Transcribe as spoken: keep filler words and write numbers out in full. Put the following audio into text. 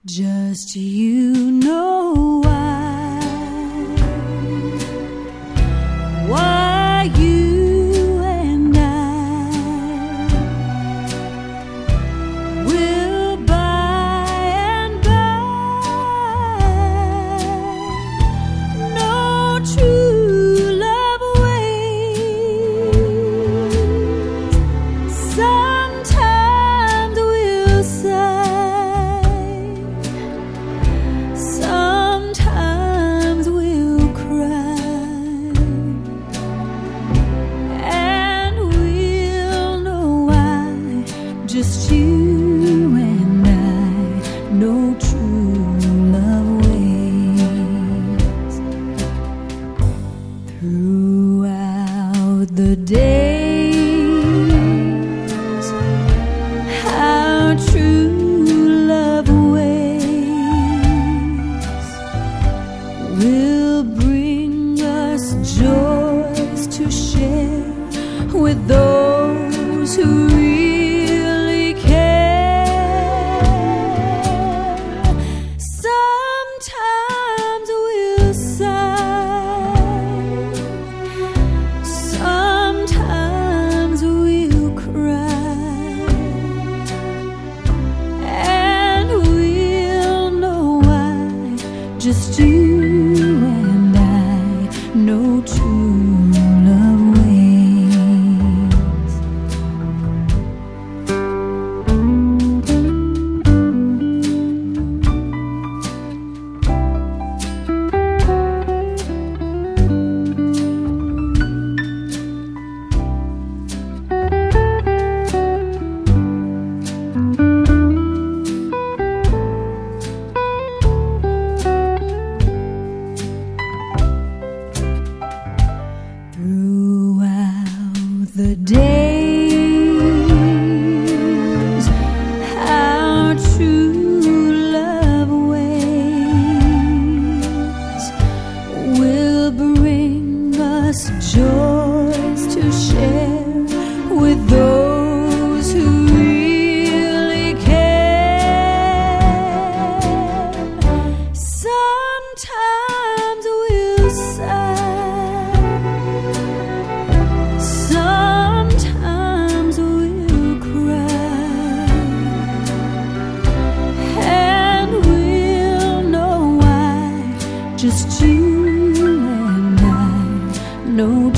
Just you know why, why you and I will by and by know true love waits. Sometimes we'll sigh, sometimes we'll cry, and we'll know why. Just you and I know true love waits. Throughout the days, how true love waits will bring us joys to share with those who really care. Sometimes we'll sigh, sometimes we'll cry, and we'll know why. Just you and I know true love waits. Throughout the days, how true love waits will bring us joys to share with those who really care. Sometimes we'll sigh, sometimes we'll cry, and we'll know why. Just you and I know